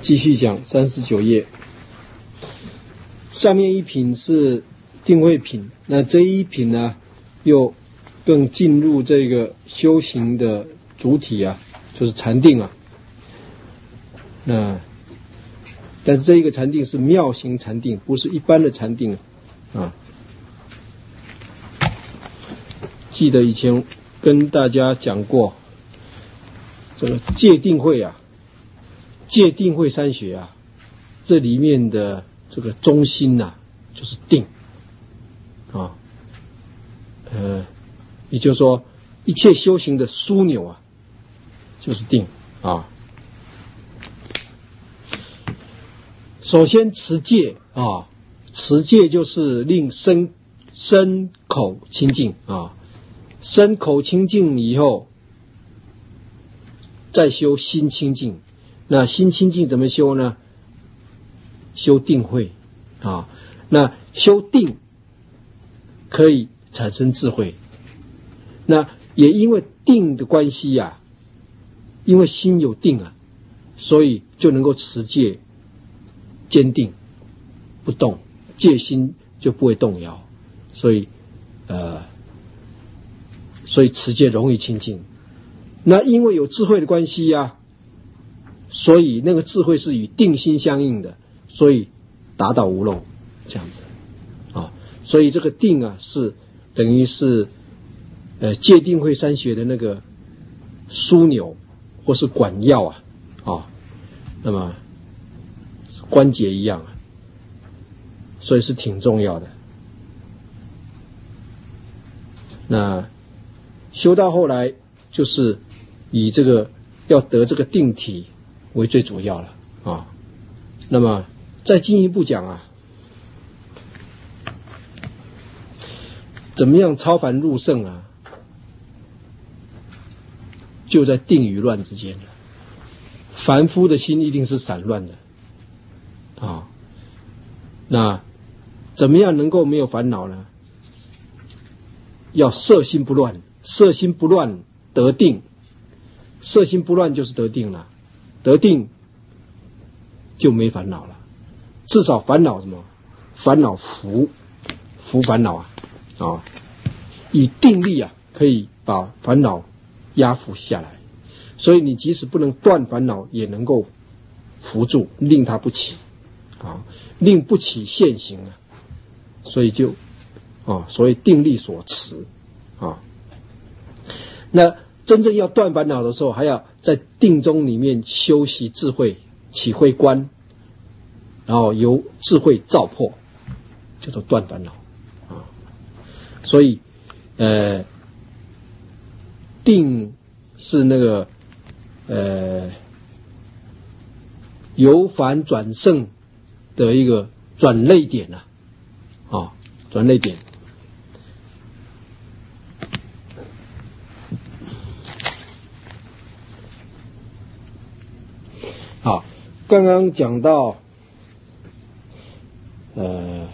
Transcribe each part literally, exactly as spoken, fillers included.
继续讲三十九页，上面一品是定慧品，那这一品呢，又更进入这个修行的主体啊，就是禅定啊。那但是这一个禅定是妙行禅定，不是一般的禅定啊。记得以前跟大家讲过，这个戒定慧啊，戒定慧三学啊，这里面的这个中心呐、啊，就是定啊，呃，也就是说，一切修行的枢纽啊，就是定啊。首先持戒啊，持戒就是令身身口清净啊，身口清净以后，再修心清净。那心清净怎么修呢？修定慧啊。那修定可以产生智慧。那也因为定的关系呀、啊，因为心有定啊，所以就能够持戒坚定不动，戒心就不会动摇，所以呃，所以持戒容易清净。那因为有智慧的关系呀、啊，所以那个智慧是与定心相应的，所以达到无漏，这样子啊。所以这个定啊，是等于是呃戒定慧三学的那个枢纽或是管要啊啊，那么关节一样啊，所以是挺重要的。那修到后来，就是以这个要得这个定体为最主要了啊。那么再进一步讲啊，怎么样超凡入圣啊，就在定与乱之间了。凡夫的心一定是散乱的啊，那怎么样能够没有烦恼呢？要摄心不乱，摄心不乱得定，摄心不乱就是得定了，得定就没烦恼了，至少烦恼什么？烦恼伏伏烦恼啊啊，以定力啊可以把烦恼压服下来，所以你即使不能断烦恼，也能够伏住，令它不起啊，令不起现行啊，所以就啊，所以定力所持啊。那真正要断烦恼的时候，还要在定中里面修习智慧，起慧观，然后由智慧照破，叫做断烦恼啊。所以呃，定是那个呃由凡转圣的一个转捩点啊，啊，转捩点。好，刚刚讲到呃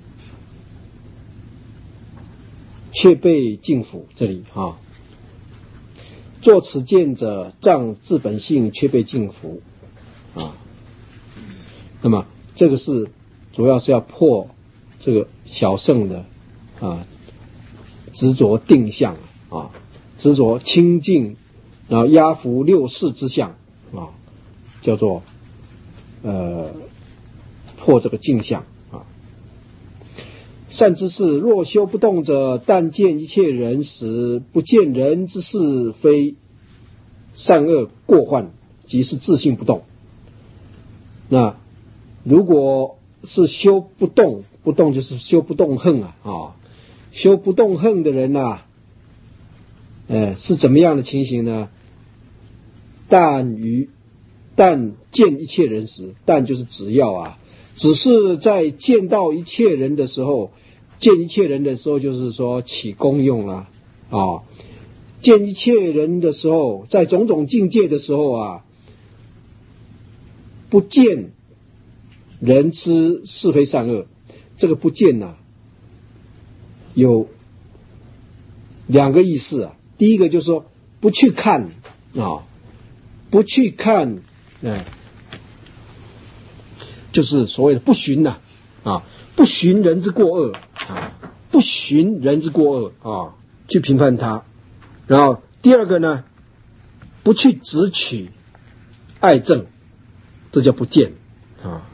却被净腐这里啊，作此见者障自本性却被净腐啊。那么这个是主要是要破这个小圣的啊执着定相啊，执着清净，然后压服六识之相啊，叫做呃破这个净相啊。善知识，若修不动者，但见一切人时，不见人之是非善恶过患，即是自性不动。那如果是修不动，不动就是修不动恨啊啊，修不动恨的人呐、啊，呃，是怎么样的情形呢？但于但见一切人时，但就是只要啊，只是在见到一切人的时候，见一切人的时候，就是说起功用了啊。见一切人的时候，在种种境界的时候啊，不见人之是非善恶。这个不见呐、啊，有两个意思啊。第一个就是说不去看啊，不去看，哎、呃， 就是所谓的不循呐啊，不循人之过恶啊，不循人之过恶啊，去评判他。然后第二个呢，不去直取爱憎，这叫不见啊。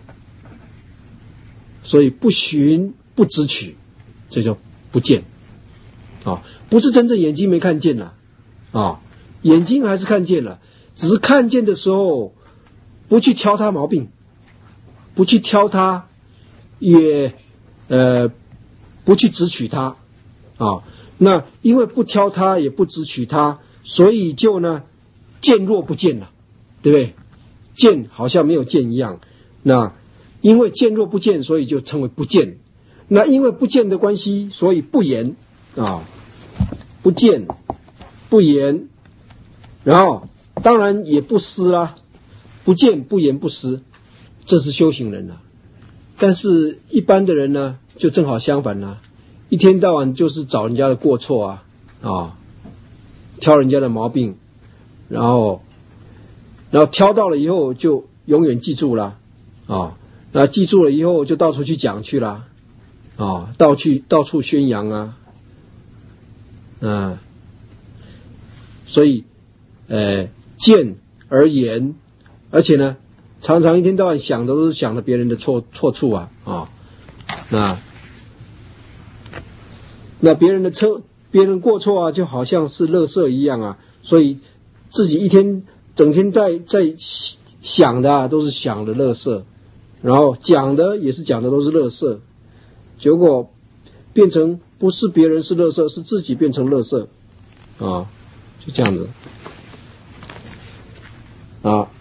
所以不循不直取，这叫不见啊，不是真正眼睛没看见了啊，眼睛还是看见了，只是看见的时候不去挑他毛病，不去挑他，也呃不去直取他啊。那因为不挑他也不直取他，所以就呢见若不见了，对不对？见好像没有见一样。那因为见若不见，所以就称为不见。那因为不见的关系，所以不言啊，不见不言，然后当然也不思啦，不见不言不思，这是修行人啊。但是一般的人呢，就正好相反啦，一天到晚就是找人家的过错啊啊，挑人家的毛病，然后然后挑到了以后就永远记住了啊。那记住了以后，就到处去讲去了，啊，到处到处宣扬啊，嗯，所以，呃，见而言，而且呢，常常一天到晚想的都是想着别人的错错处啊，啊，那那别人的错，别人过错啊，就好像是垃圾一样啊，所以自己一天整天在在想的啊，都是想的垃圾。然后讲的也是讲的都是垃圾，结果变成不是别人是垃圾，是自己变成垃圾啊，就这样子啊。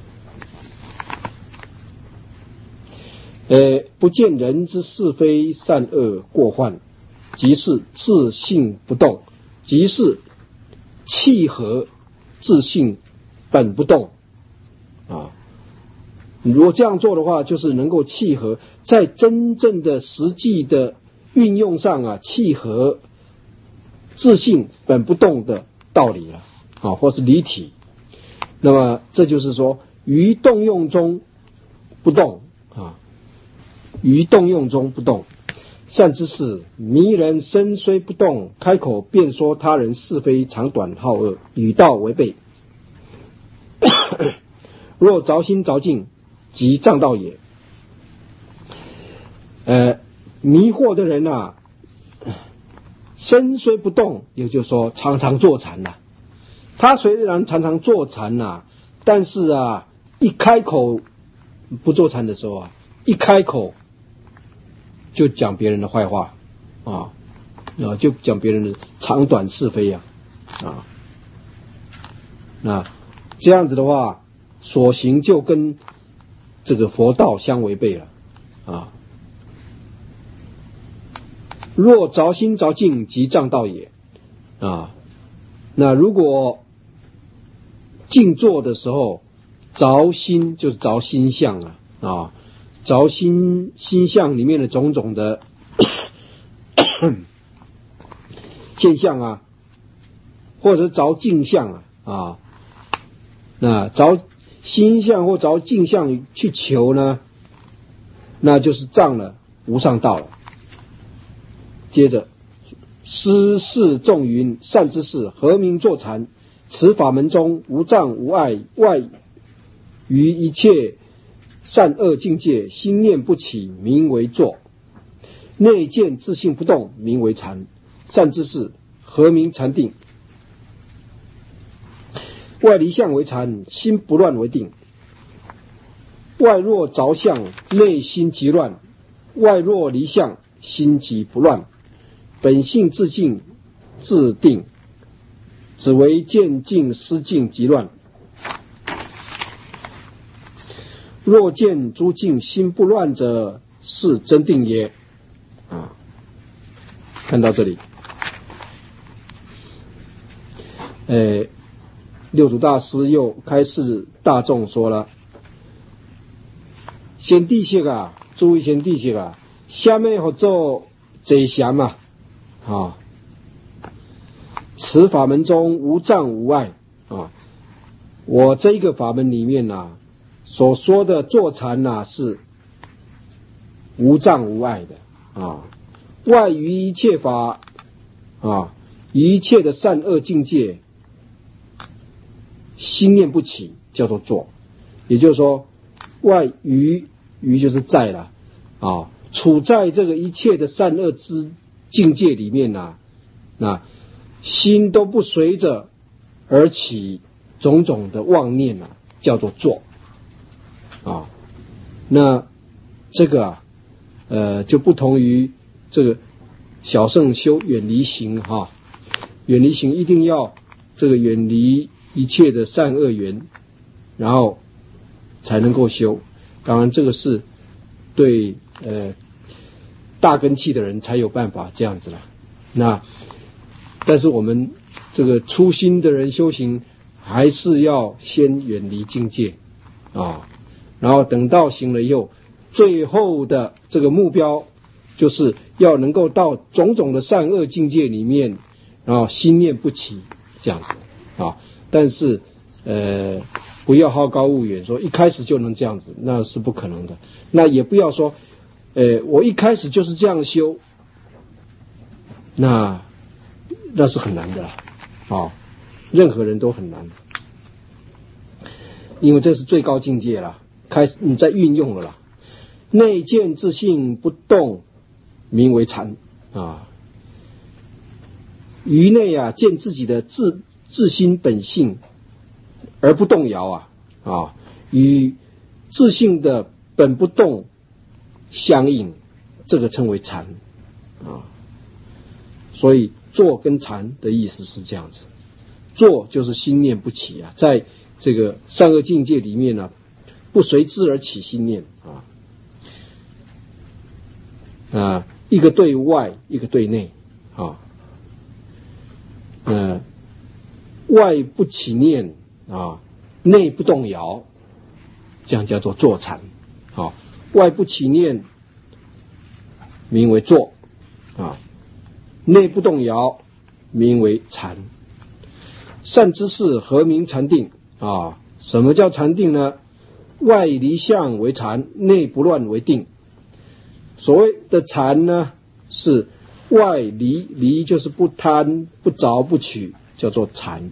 呃，不见人之是非善恶过患，即是自性不动，即是契合自性本不动啊。如果这样做的话，就是能够契合在真正的实际的运用上啊，契合自性本不动的道理了啊，或是离体。那么这就是说，于动用中不动啊，于动用中不动。善知识，迷人身虽不动，开口便说他人是非长短好恶，与道违背。若着心着境，即障道也。呃，迷惑的人啊，身虽不动，也就是说常常坐禅呐、啊。他虽然常常坐禅呐、啊，但是啊，一开口不坐禅的时候啊，一开口就讲别人的坏话啊，啊，就讲别人的长短是非呀，啊，那这样子的话，所行就跟这个佛道相违背了啊。若着心着境，即障道也啊。那如果静坐的时候着心，就是着心相啊啊，着心心相里面的种种的现象啊，或者是着境相啊啊，那着心相或着境相去求呢，那就是障了无上道了。接着，师示众云：善知识，何名坐禅？此法门中无障无碍，外于一切善恶境界，心念不起，名为坐；内见自性不动，名为禅。善知识，何名禅定？外离相为禅，心不乱为定。外若着相，内心即乱；外若离相，心即不乱。本性自静自定，只为见静思静即乱。若见诸境心不乱者，是真定也。啊，看到这里，呃，六祖大师又开示大众说了：先帝些啊，诸位先帝些啊，下面合作这禅啊。啊，此法门中无障无碍啊！我这个法门里面呐、啊，所说的坐禅呐、啊，是无障无碍的啊，外于一切法啊，一切的善恶境界，心念不起，叫做作。也就是说，外于于就是在了啊，处在这个一切的善恶之境界里面呢、啊，那心都不随着而起种种的妄念啊，叫做作啊。那这个啊，呃，就不同于这个小乘修远离行哈，远离行一定要这个远离一切的善恶缘，然后才能够修。当然，这个是对呃大根器的人才有办法这样子了。那但是我们这个初心的人修行，还是要先远离境界啊，然后等到行了以后，最后的这个目标就是要能够到种种的善恶境界里面，然后心念不起这样子啊。但是呃，不要好高骛远，说一开始就能这样子，那是不可能的。那也不要说，呃，我一开始就是这样修，那那是很难的啊，任何人都很难，因为这是最高境界了，开始你在运用了啦。内见自性不动，名为禅啊。于内啊，见自己的自自心本性而不动摇啊啊，与自性的本不动相应，这个称为禅啊。所以坐跟禅的意思是这样子，坐就是心念不起啊，在这个善恶境界里面呢、啊，不随之而起心念啊啊，一个对外，一个对内啊，呃，外不起念啊，内不动摇，这样叫做坐禅啊。外不起念，名为坐啊。内不动摇，名为禅。善知识何名禅定啊？什么叫禅定呢？外离相为禅，内不乱为定。所谓的禅呢，是外离，离就是不贪不着不取，叫做禅。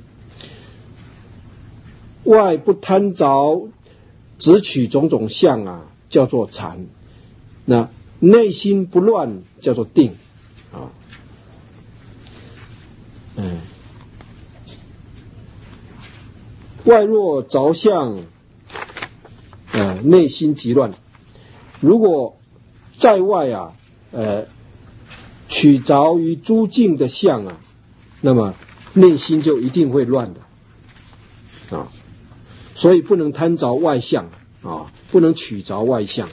外不贪着只取种种相啊，叫做禅。那内心不乱，叫做定啊。嗯，外若着相，呃，内心即乱。如果在外啊，呃，取着于诸境的相啊，那么内心就一定会乱的啊。所以不能贪着外相啊，不能取着外相。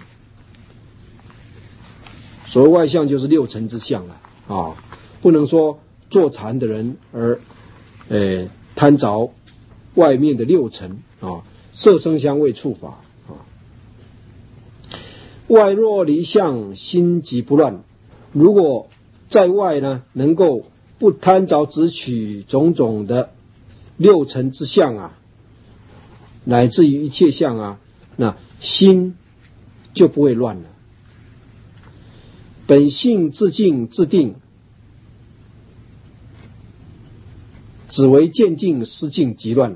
所谓外相就是六尘之相了啊，不能说坐禅的人而呃贪着外面的六尘啊，色声香味触法啊。外若离相，心即不乱。如果在外呢，能够不贪着只取种种的六尘之相啊，乃至于一切相啊，那心就不会乱了。本性自静自定，只为见境失境即乱。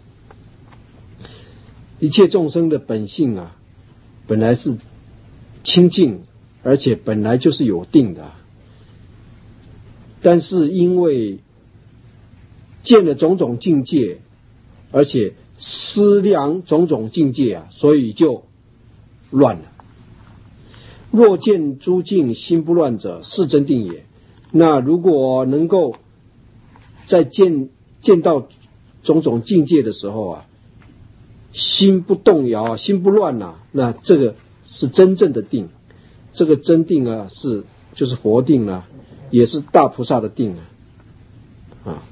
一切众生的本性啊，本来是清净，而且本来就是有定的，但是因为见了种种境界，而且思量种种境界啊，所以就乱了。若见诸境心不乱者，是真定也。那如果能够在见见到种种境界的时候啊，心不动摇，心不乱啊，那这个是真正的定。这个真定啊，是就是佛定啊，也是大菩萨的定啊。啊，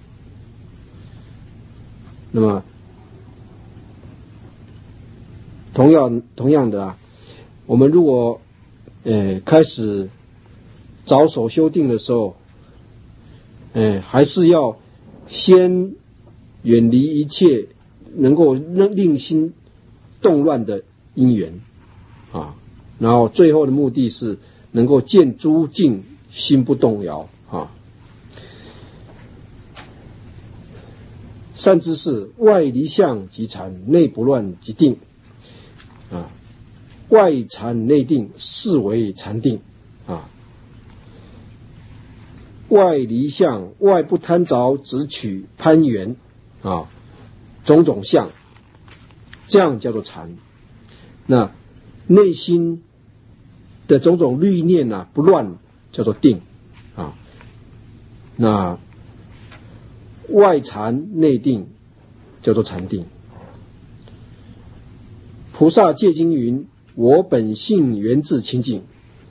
那么同样同样的啊，我们如果呃开始着手修定的时候，呃还是要先远离一切能够令心动乱的因缘啊。 然后最后的目的是能够见诸境心不动摇啊。善知识，外离相即禅，内不乱即定啊。外禅内定，是为禅定啊。外离相，外不贪着执取攀缘啊，种种相，这样叫做禅。那内心的种种虑念啊不乱，叫做定啊。那外禅内定，叫做禅定。菩萨戒经云：我本性源自清净。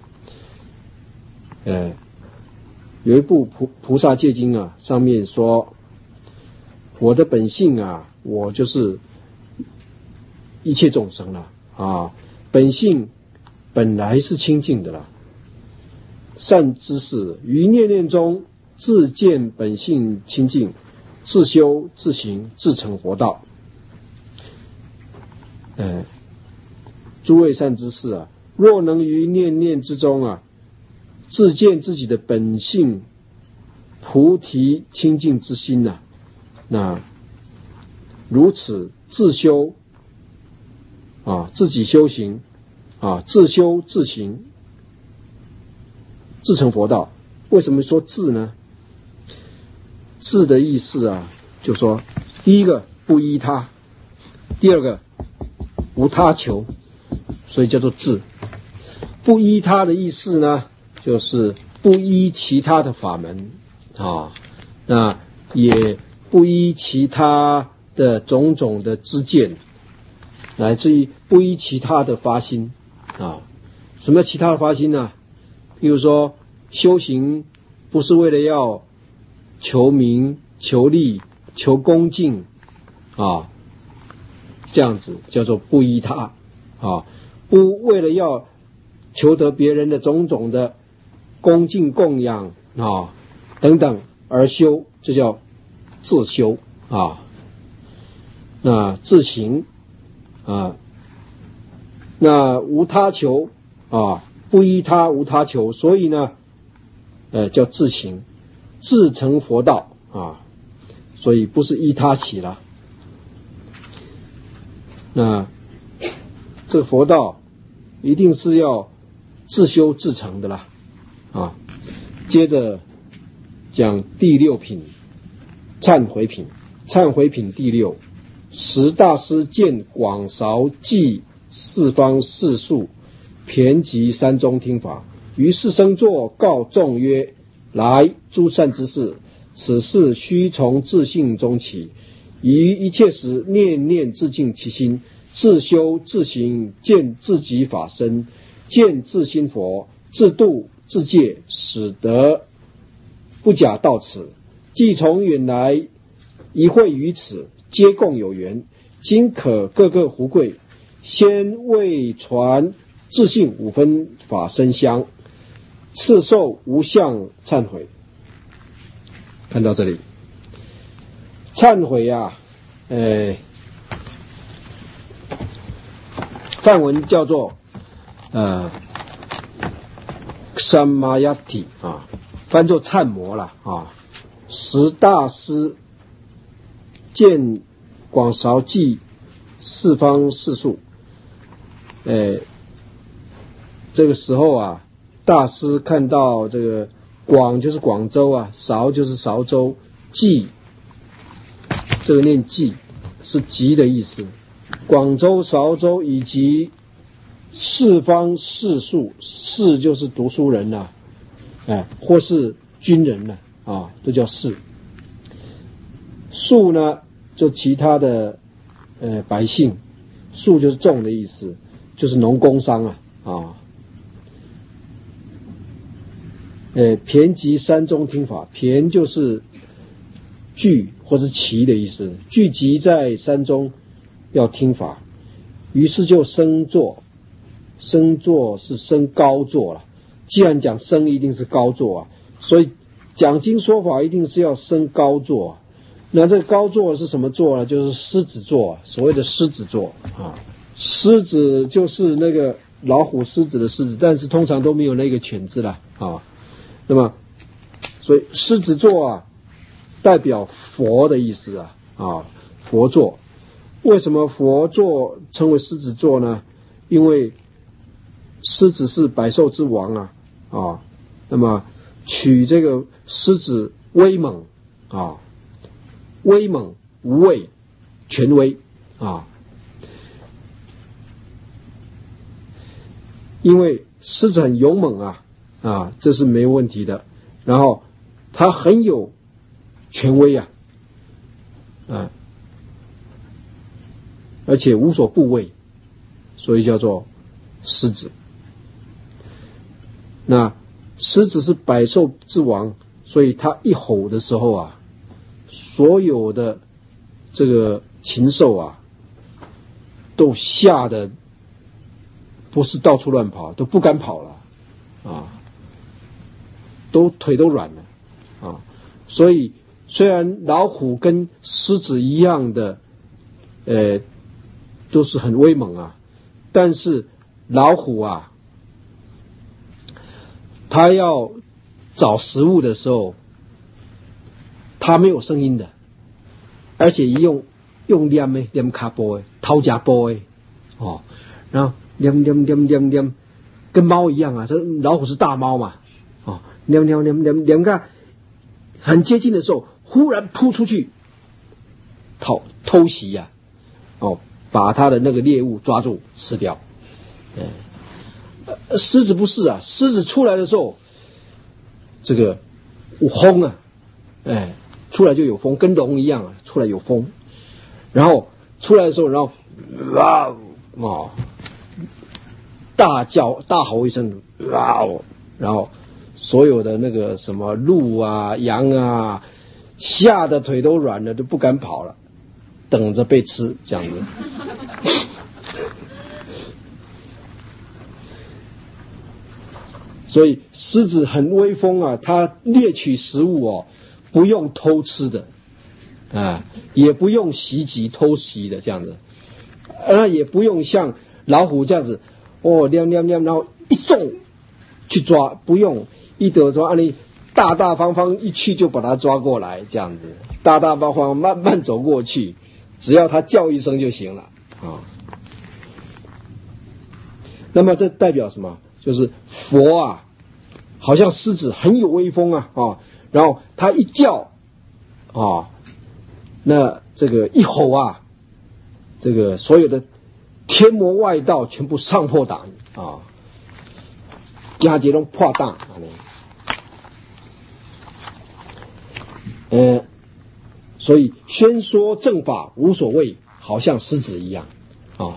呃，有一部菩菩萨戒经啊，上面说，我的本性啊，我就是一切众生了啊，本性本来是清净的了。善知识，于念念中自见本性清净，自修自行自成佛道。呃，诸位善知识啊，若能于念念之中啊，自见自己的本性菩提清净之心啊，那如此自修啊，自己修行啊，自修自行自成佛道。为什么说自呢？自的意思啊，就说第一个不依他，第二个无他求，所以叫做自。不依他的意思呢，就是不依其他的法门啊，那也不依其他的种种的知见，乃至于不依其他的发心啊。什么其他的发心呢？比如说修行不是为了要求名、求利、求恭敬啊，这样子叫做不依他啊，不为了要求得别人的种种的恭敬供养啊等等而修，这叫自修啊。那自行啊，那无他求啊，不依他无他求，所以呢，呃，叫自行自成佛道啊，所以不是依他起了。那这个佛道一定是要自修自成的啦啊。接着讲第六品，忏悔品。忏悔品第六，十大师见广韶记四方四数，遍及山中听法，于是生坐告众曰：来，诸善知识，此事须从自性中起，于一切时念念自净其心，自修自行，见自己法身，见自心佛，自度自戒，使得不假到此。既从远来一会于此，皆共有缘，今可各个胡贵，先为传自性五分法身香，次受无相忏悔。看到这里，忏悔啊，呃，梵文叫做呃 Samayati 啊，翻作忏魔了啊。十大师见广韶记四方四数，呃，这个时候啊，大师看到这个广就是广州啊，韶就是韶州，记这个念记是集的意思，广州、韶州以及四方四数，士就是读书人呐、啊，哎，或是军人呐、啊，啊，都叫士。数呢，就其他的呃百姓，数就是众的意思，就是农工商啊啊。呃，遍及山中听法，遍就是聚或是齐的意思，聚集在山中要听法，于是就升座，升座是升高座了。既然讲升，一定是高座啊，所以讲经说法一定是要升高座。那这个高座是什么座呢？就是狮子座，所谓的狮子座啊。狮子就是那个老虎、狮子的狮子，但是通常都没有那个犬字啦啊。那么，所以狮子座啊，代表佛的意思啊啊，佛座。为什么佛座称为狮子座呢？因为狮子是百兽之王啊啊，那么取这个狮子威猛啊，威猛无畏，权威啊。因为狮子很勇猛啊啊，这是没有问题的。然后它很有权威啊啊，而且无所不畏，所以叫做狮子。那狮子是百兽之王，所以它一吼的时候啊，所有的这个禽兽啊，都吓得不是到处乱跑，都不敢跑了啊，都腿都软了啊。所以虽然老虎跟狮子一样的，呃，都是很威猛啊，但是老虎啊，它要找食物的时候，它没有声音的，而且用用念的念卡波的掏夹波的哦，然后念念念念念，跟猫一样啊，这老虎是大猫嘛，哦，念念念念念个很接近的时候，忽然扑出去，偷偷袭呀、啊，哦，把他的那个猎物抓住吃掉。呃，狮子不是啊，狮子出来的时候，这个轰啊，哎，出来就有风，跟龙一样啊，出来有风，然后出来的时候，然后哇哦，大叫大吼一声，哇哦，然后所有的那个什么鹿啊、羊啊，吓得腿都软了，都不敢跑了，等着被吃这样子。所以狮子很威风啊，它猎取食物哦，不用偷吃的啊，也不用袭击偷袭的这样子，啊，也不用像老虎这样子哦，亮亮亮，然后一中去抓，不用一得抓，按你大大方方一去就把它抓过来，这样子大大方方慢慢走过去，只要它叫一声就行了啊。那么这代表什么？就是佛啊，好像狮子很有威风啊啊，然后他一叫啊，那这个一吼啊，这个所有的天魔外道全部上破胆啊，加这种破胆啊，呃，所以宣说正法无所谓，好像狮子一样啊。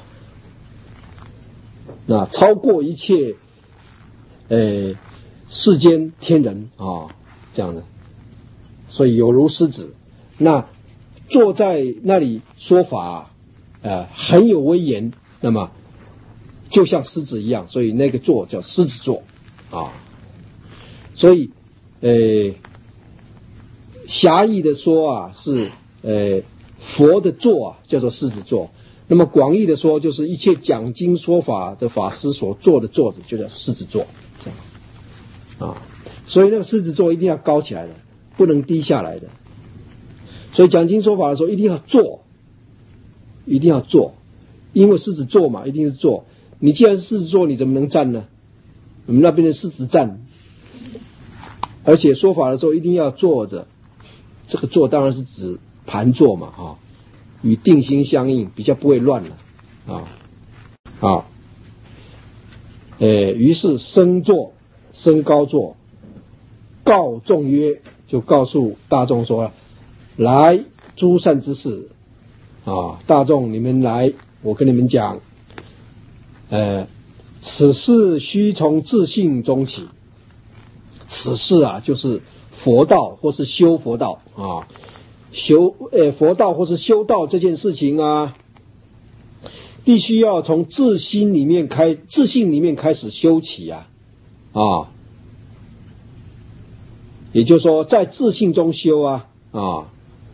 那超过一切，呃，世间天人啊，这样的，所以有如狮子。那坐在那里说法，呃，很有威严，那么就像狮子一样，所以那个座叫狮子座啊。所以，呃，狭义的说啊，是呃佛的座啊，叫做狮子座。那么广义的说，就是一切讲经说法的法师所做的座子，就叫狮子座，这样子啊。所以那个狮子座一定要高起来的，不能低下来的。所以讲经说法的时候，一定要坐，一定要坐，因为狮子座嘛，一定是坐。你既然是狮子座，你怎么能站呢？我们那边的狮子站，而且说法的时候一定要坐着。这个坐当然是指盘坐嘛，哈。与定心相应，比较不会乱了啊啊！呃，于是升座，升高座，告众曰，就告诉大众说：来，诸善知识啊，大众你们来，我跟你们讲，呃，此事须从自性中起。此事啊，就是佛道或是修佛道啊。修呃佛道或是修道这件事情啊，必须要从自心里面开，自性里面开始修起啊啊，也就是说在自性中修啊啊，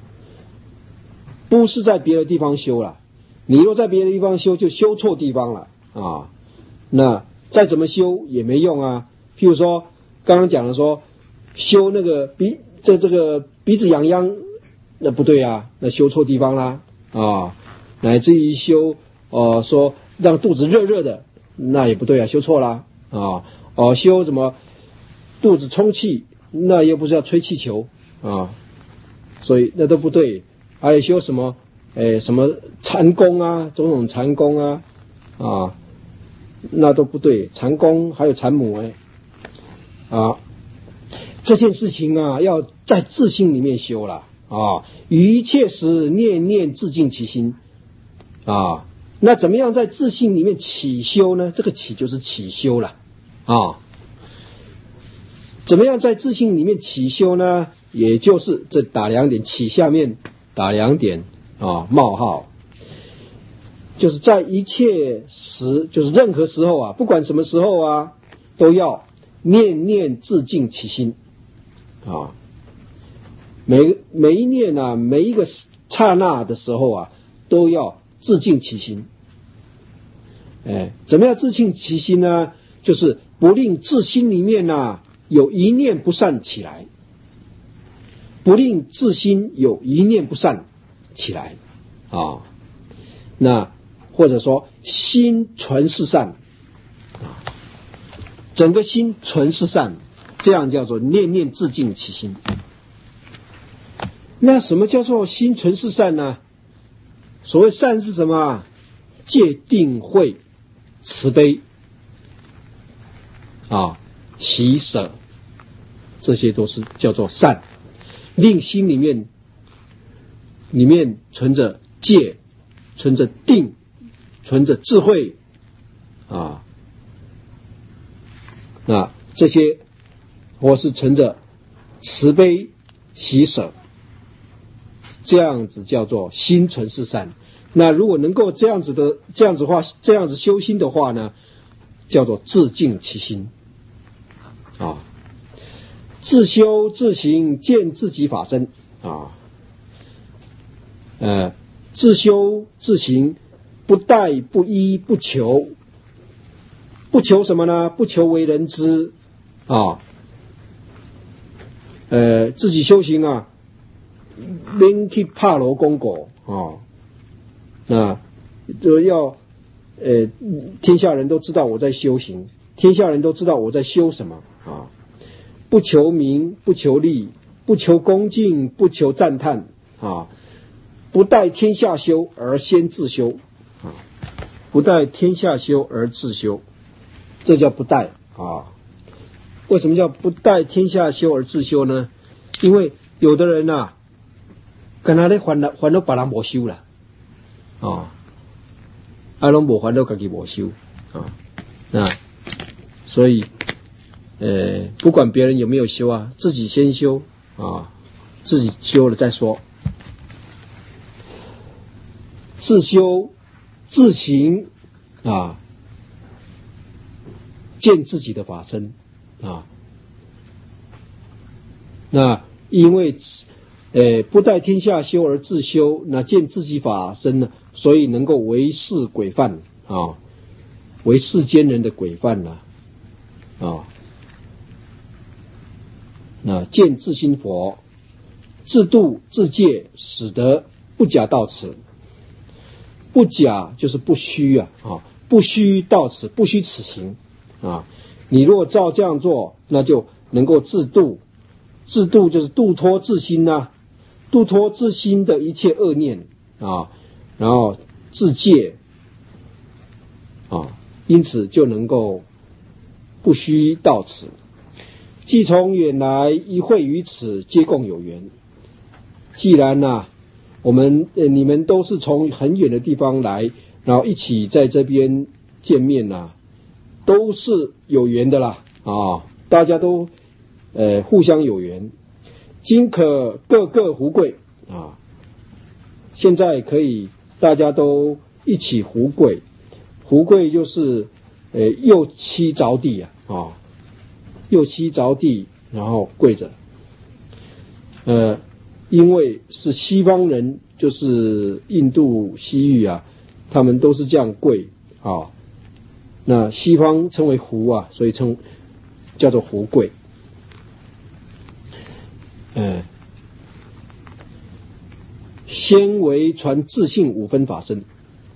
不是在别的地方修了。你若在别的地方修，就修错地方了啊。 那再怎么修也没用啊。譬如说刚刚讲的说修那个鼻这这个鼻子痒痒，那不对啊，那修错地方啦啊，乃至于修呃说让肚子热热的，那也不对啊，修错啦啊。哦，修什么肚子充气，那又不是要吹气球啊，所以那都不对。还有修什么诶什么禅功啊，种种禅功啊啊，那都不对。禅功还有禅母哎啊，这件事情啊，要在自心里面修了啊。于一切时念念自净其心啊。那怎么样在自性里面起修呢？这个起就是起修了啊。怎么样在自性里面起修呢？也就是这打两点，起下面打两点啊，冒号，就是在一切时，就是任何时候啊，不管什么时候啊，都要念念自净其心啊。每每一念啊，每一个刹那的时候啊，都要自净其心。哎，怎么样自净其心呢？就是不令自心里面啊有一念不善起来，不令自心有一念不善起来啊。那或者说心存是善啊，整个心存是善，这样叫做念念自净其心。那什么叫做心存是善呢？所谓善是什么？戒定慧慈悲啊，喜舍，这些都是叫做善。令心里面里面存着戒，存着定，存着智慧啊，那这些或是存着慈悲喜舍，这样子叫做心存是善。那如果能够这样子的这样子话这样子修心的话呢，叫做自净其心啊。自修自行见自己法身啊，呃，自修自行不待不依不求，不求什么呢？不求为人知啊，呃，自己修行啊，免去怕罗公果啊，那就要呃，天下人都知道我在修行，天下人都知道我在修什么啊。不求名，不求利，不求恭敬，不求赞叹啊！不待天下修而先自修啊！不待天下修而自修，这叫不待啊！为什么叫不待天下修而自修呢？因为有的人啊，跟他咧烦恼烦恼别人无修啦啊，啊拢无烦恼自己无修啊，那所以。呃，不管别人有没有修啊，自己先修啊，自己修了再说。自修自行啊，见自己的法身啊。那因为呃不待天下修而自修，那见自己法身呢，所以能够为世规范啊，为世间人的规范呢啊。那见自心佛，自度自戒，使得不假到此。不假就是不虚啊，啊，不虚到此，不虚此行啊。你若照这样做，那就能够自度，自度就是度脱自心呐、啊，度脱自心的一切恶念啊，然后自戒啊，因此就能够不虚到此。既从远来一会于此，皆共有缘。既然呐、啊，我们呃你们都是从很远的地方来，然后一起在这边见面呐、啊，都是有缘的啦啊，大家都呃互相有缘。今可各个胡跪啊，现在可以大家都一起胡跪，胡跪就是呃右膝着地啊啊。右膝着地，然后跪着。呃，因为是西方人，就是印度西域啊，他们都是这样跪啊。 那西方称为壶啊，所以称叫做壶柜。嗯，先为传自性五分法身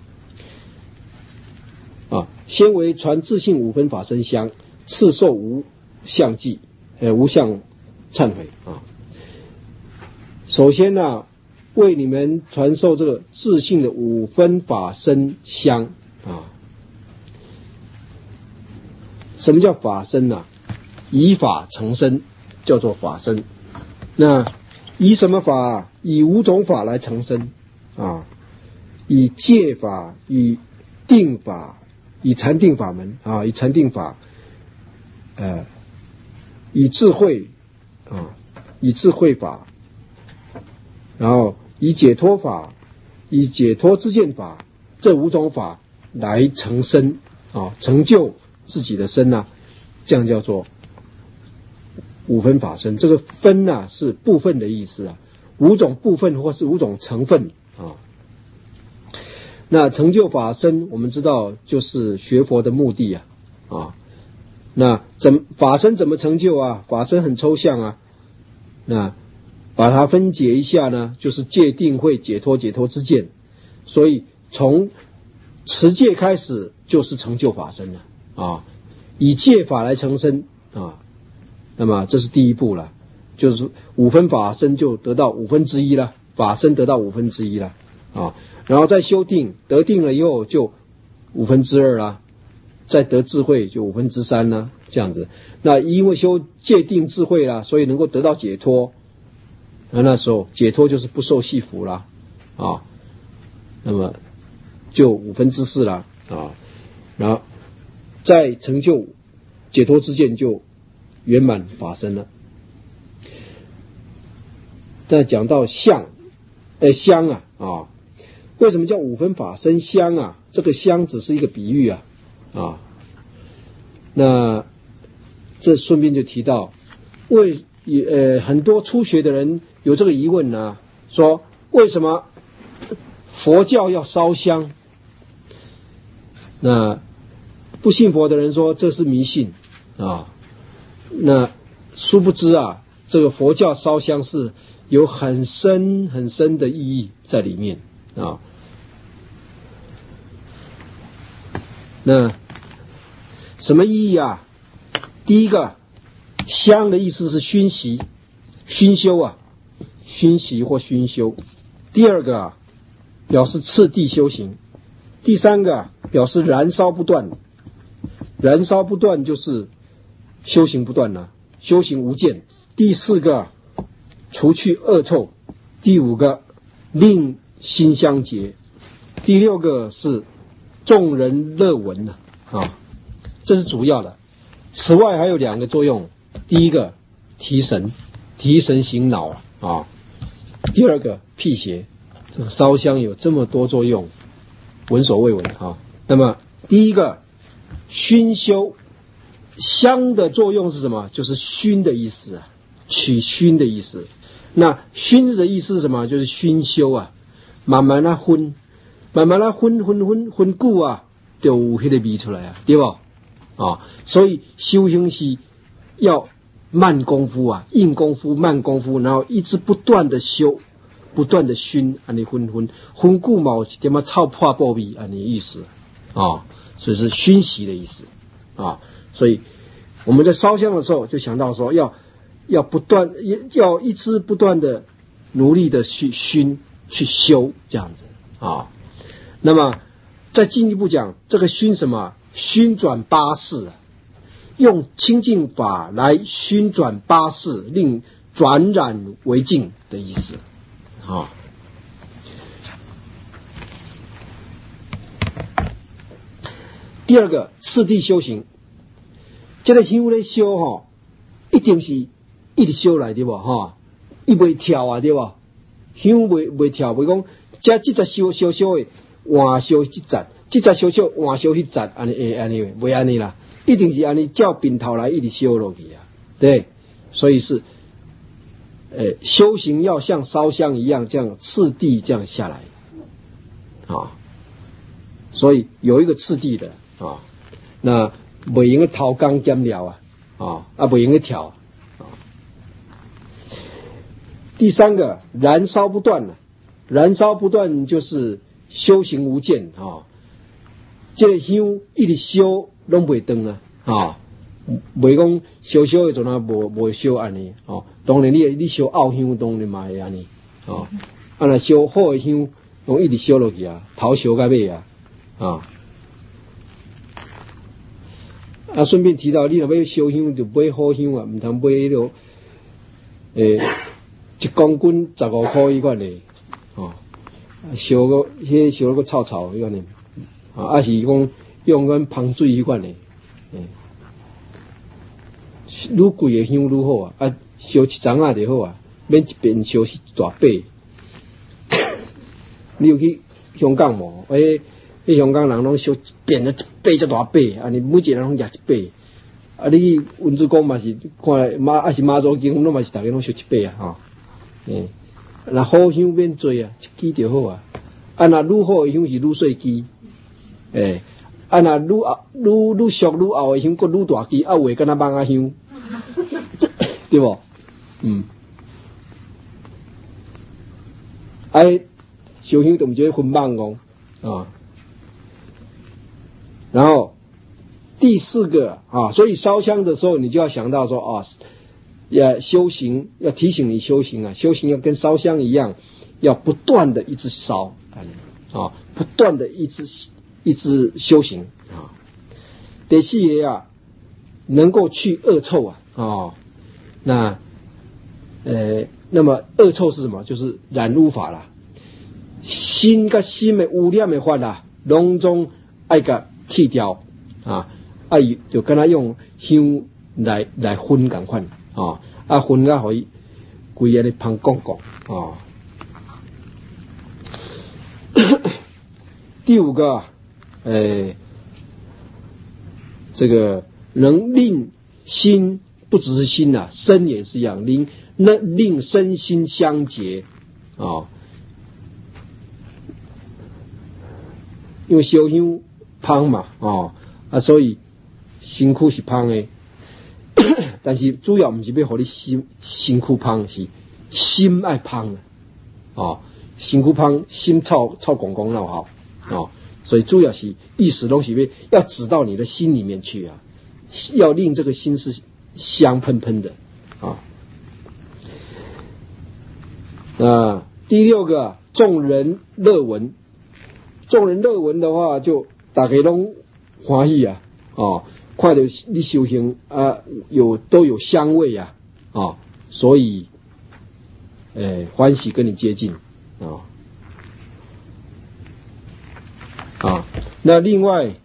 啊，先为传自性五分法身香，次受无相记，呃，无相忏悔啊。首先呢、啊，为你们传授这个自性的五分法身香啊。什么叫法身呢、啊？以法成身，叫做法身。那以什么法？以五种法来成身啊，以戒法，以定法，以禅定法门啊，以禅定法，呃，以智慧啊，以智慧法，然后以解脱法，以解脱之见法，这五种法来成身啊，成就自己的身啊，这样叫做五分法身。这个分啊是部分的意思啊，五种部分或是五种成分啊。那成就法身，我们知道就是学佛的目的啊啊。那怎法身怎么成就啊？法身很抽象啊。那把它分解一下呢，就是戒定慧解脱解脱之见。所以从持戒开始就是成就法身了啊，以戒法来成身啊。那么这是第一步了，就是五分法身就得到五分之一了，法身得到五分之一了啊。然后再修定，得定了以后就五分之二啦，再得智慧就五分之三啦，这样子。那因为修戒定智慧啦，所以能够得到解脱。那那时候解脱就是不受系缚啦啊，那么就五分之四啦啊，然后再成就解脱之见就圆满法身了。再讲到相，呃香啊啊，为什么叫五分法身香啊？这个香只是一个比喻啊啊。那这顺便就提到，为呃很多初学的人有这个疑问呢、啊，说为什么佛教要烧香？那不信佛的人说这是迷信啊。那殊不知啊，这个佛教烧香是有很深很深的意义在里面啊。那什么意义啊？第一个，香的意思是熏习、熏修啊，熏习或熏修。第二个啊，表示次第修行。第三个啊，表示燃烧不断。燃烧不断就是修行不断了，修行无间。第四个，除去恶臭。第五个，令心相结。第六个是众人乐闻啊，啊，这是主要的。此外还有两个作用，第一个提神，提神醒脑啊。第二个辟邪。这个烧香有这么多作用，闻所未闻啊。那么第一个熏修，香的作用是什么？就是熏的意思啊，取熏的意思。那熏的意思是什么？就是熏修啊，慢慢的熏，慢慢的熏熏熏熏久啊，就有那个味出来啊，对吧？啊，所以修行是要慢功夫啊，硬功夫、慢功夫，然后一直不断的修，不断的熏，安尼熏熏熏久嘛，有一点啊臭破布味，安尼意思啊，所以是熏习的意思啊。所以我们在烧香的时候就想到说，要要不断，要一直不断的努力的去熏、去修这样子啊。那么再进一步讲，这个熏什么？熏转八识，用清净法来熏转八识，令转染为净的意思啊。第二个次第修行，这个香咧修哈，一定是一直修来对不哈？伊袂跳啊对不？香袂袂跳，袂讲这这只修修修的换修这只，这只修修换修迄只，安尼诶安尼袂安尼啦，一定是安尼照并头来一直修落去啊，对，所以是，诶修行要像烧香一样，这样次第这样下来啊，所以有一个次第的啊。 那不用去掏钢减料啊，啊啊不用去跳啊。第三个，燃烧不断了，燃烧不断就是修行无间啊。这个香一直烧拢袂断啊，啊，袂讲烧烧的阵啊无无烧安尼哦。当然你你烧奥香当然嘛会安尼哦。啊若烧好的香，拢一直烧落去啊，头烧到尾啊啊。啊，顺便提到，你若要烧香就买好香啊，毋通买迄落诶一公斤十五块迄款的哦，烧个迄烧个臭臭迄款的。啊，还是讲用阮芳水迄款的，嗯，愈贵的香愈好啊，啊，烧一丛啊就好啊，免一边烧一大把。你有去香港无？诶、欸，迄香港人拢烧一边一把一大把，啊，你每一个人拢夹一把。啊，你去文殊宫嘛是看马，还是马祖经，拢嘛是逐个拢烧一把啊，吼，嗯，那好香免做啊，一支就好啊。啊，那愈好的香是愈细支。诶，啊那愈愈愈俗愈厚的香，佫愈大支，啊话敢若蚊仔香，对无？嗯，哎，烧香就毋就分蚊哦啊。然后第四个啊，所以烧香的时候，你就要想到说啊，要修行，要提醒你修行啊，修行要跟烧香一样，要不断的一直烧啊，不断的一直。一直修行啊。第四个啊，能够去恶臭啊啊。那呃，那么恶臭是什么？就是染污法啦。心跟心的污染的法啦，拢总爱甲去掉啊，爱就跟他用香来来熏共款啊，啊熏啊，可以规安尼芳光光啊。第五个。呃，这个能令心，不只是心啊，身也是一样，令能令身心相结啊、哦。因为烧香香嘛，哦啊，所以身躯是香的，但是主要不是要让你心身躯香，是心爱香哦，身躯香，心臭臭公公闹好哦。所以主要是意识东西要指到你的心里面去啊，要令这个心是香喷喷的啊。那第六个，众人乐闻，众人乐闻的话，就大家拢欢喜啊，哦，看到你修行啊，有都有香味啊，啊，所以，诶，欢喜跟你接近啊。啊，那另外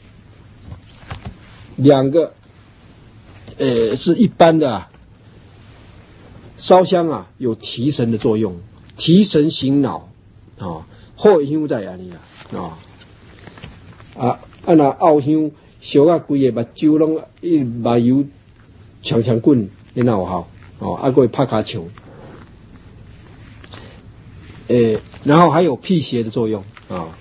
两个，呃，是一般的、啊、烧香啊，有提神的作用，提神醒脑啊。好香在哪里啊？啊啊啊！那奥香烧啊，规个目睭拢一目油长长滚，你哪有效？哦，啊，个会拍卡球，诶，然后还有辟邪的作用啊。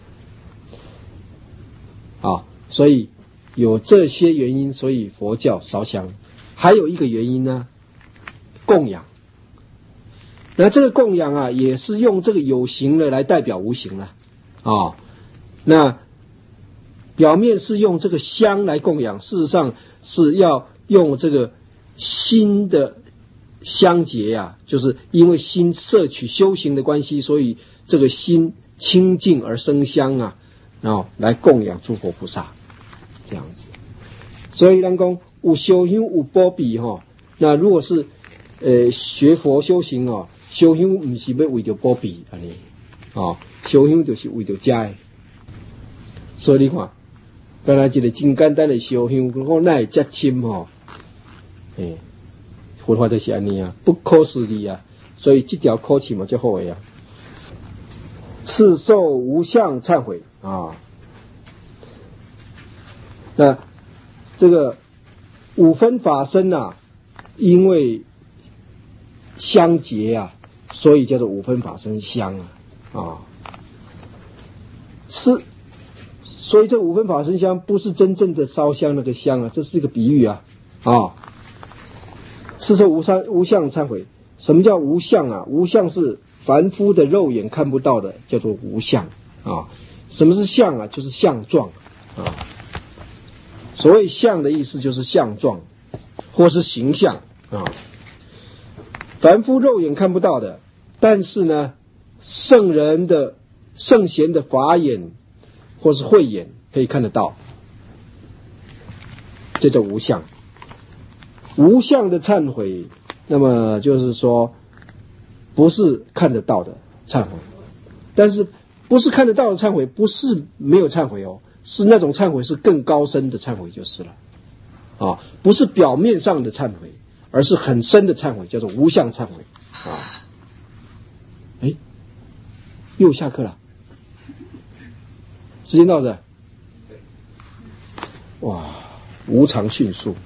啊，所以有这些原因，所以佛教烧香。还有一个原因呢，供养。那这个供养啊，也是用这个有形的来代表无形了啊。那表面是用这个香来供养，事实上是要用这个心的香结啊，就是因为心摄取修行的关系，所以这个心清净而生香啊。然后来供养诸佛菩萨，这样子。所以咱讲有烧香有保庇哈。那如果是呃学佛修行哦，烧香不是要为着保庇安尼哦，烧香就是为着家的。所以你看，刚才一个真简单的烧香，我那会接亲吼，诶，佛法就是安尼啊，不可思议啊。所以这条口气嘛，就好的啊。次受无相忏悔啊，那这个五分法身啊，因为相结啊，所以叫做五分法身香啊啊。次所以这五分法身香不是真正的烧香那个香啊，这是一个比喻啊啊。是说无相无相忏悔，什么叫无相啊？无相是凡夫的肉眼看不到的，叫做无相啊。什么是相啊？就是相状啊。所谓相的意思就是相状，或是形象啊。凡夫肉眼看不到的，但是呢，圣人的圣贤的法眼或是慧眼可以看得到，这叫无相。无相的忏悔，那么就是说不是看得到的忏悔，但是不是看得到的忏悔，不是没有忏悔哦，是那种忏悔是更高深的忏悔就是了啊，不是表面上的忏悔，而是很深的忏悔，叫做无相忏悔啊。哎，又下课了，时间到这，哇，无常迅速。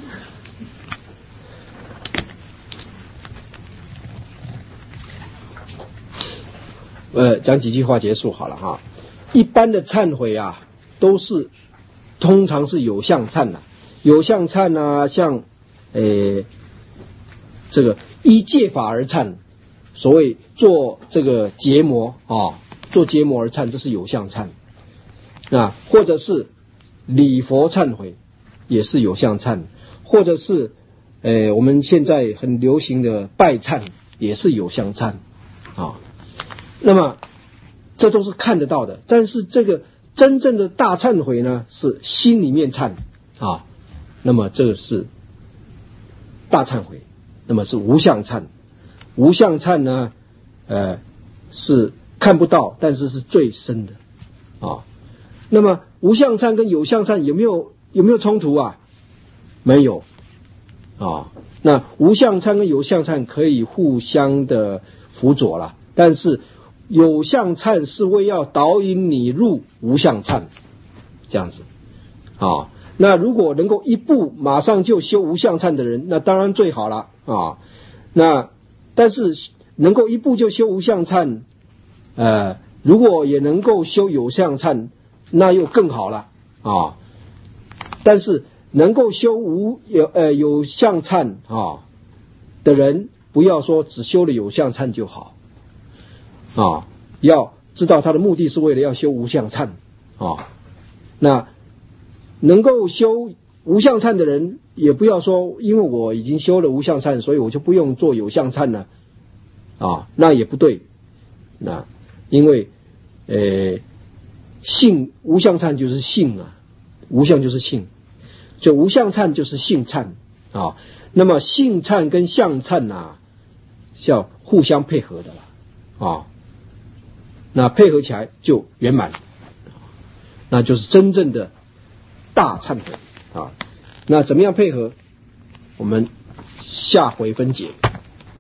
呃，讲几句话结束好了哈。一般的忏悔啊，都是通常是有相忏的，有相忏啊，像呃这个依戒法而忏，所谓做这个结魔啊，做结魔而忏，这是有相忏啊，或者是礼佛忏悔，也是有相忏，或者是呃我们现在很流行的拜忏，也是有相忏啊。那么这都是看得到的，但是这个真正的大忏悔呢，是心里面忏啊。那么这个是大忏悔，那么是无相忏。无相忏呢，呃，是看不到，但是是最深的啊。那么无相忏跟有相忏有没有有没有冲突啊？没有啊。那无相忏跟有相忏可以互相的辅佐了，但是有相忏是为要导引你入无相忏，这样子啊。那如果能够一步马上就修无相忏的人，那当然最好了啊。那但是能够一步就修无相忏，呃，如果也能够修有相忏，那又更好了啊。但是能够修无有呃有相忏啊的人，不要说只修了有相忏就好。啊，要知道他的目的是为了要修无相忏啊。那能够修无相忏的人，也不要说因为我已经修了无相忏，所以我就不用做有相忏了啊，那也不对。那因为呃性无相忏就是性啊，无相就是性，所以无相忏就是性忏啊。那么性忏跟相忏啊，是要互相配合的了啊。那配合起来就圆满，那就是真正的大忏悔啊。那怎么样配合？我们下回分解。